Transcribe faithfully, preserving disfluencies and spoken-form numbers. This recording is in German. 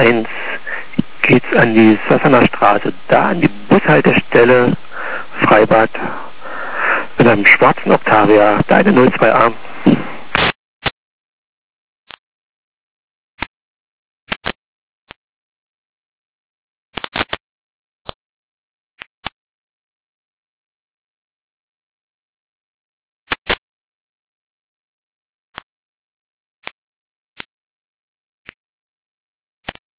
eins geht's an die Sassaner Straße, da an die Bushaltestelle Freibad mit einem schwarzen Octavia, deine null zwei A.